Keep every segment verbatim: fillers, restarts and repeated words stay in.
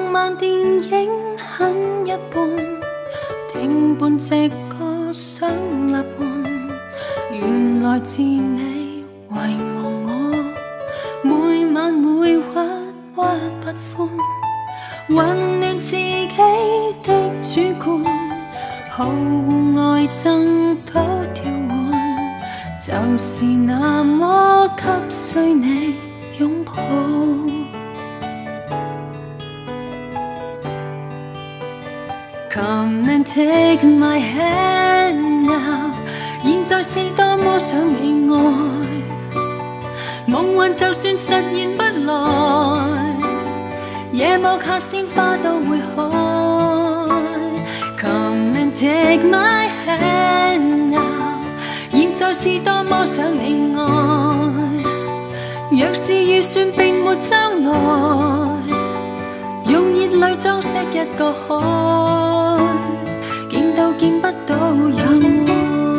漫電影很一般，聽半隻歌想立伴，原來自你遺忘我，每晚每鬱鬱不歡，混亂自己的主觀，好戶外爭討調換，就是那麼給需你擁抱。Come and take my hand now， 現在是多麼想你愛，夢幻就算實現不來，夜幕下鮮花都會開。Come and take my hand now， 現在是多麼想你愛，若是預算並沒將來，用熱淚裝飾一個海，見到見不到也愛。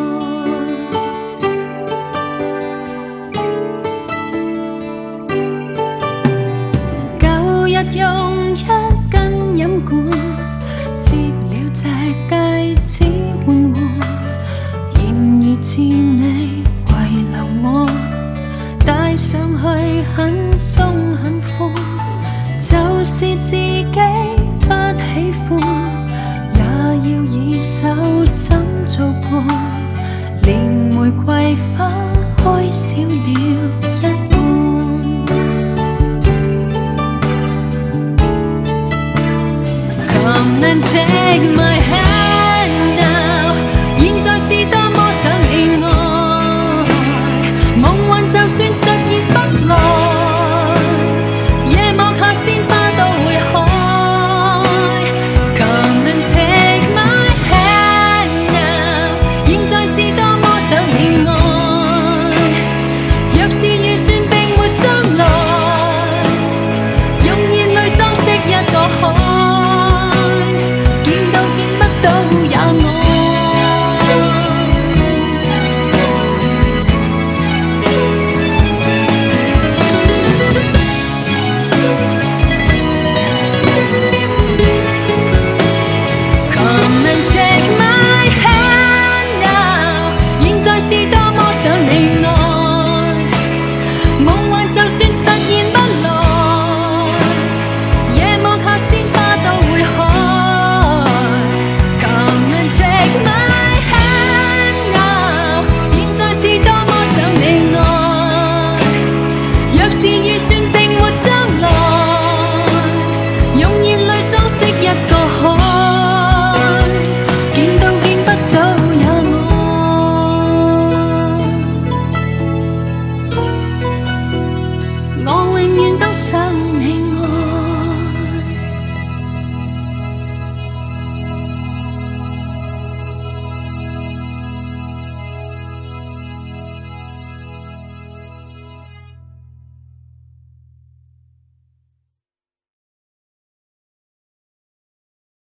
舊日用一根飲管切了隻戒指換換，然而自你遺留我，戴上去很鬆很寬，就是自己不喜歡，也要以手心做伴，連玫瑰花開少了一半。Come and take my hand。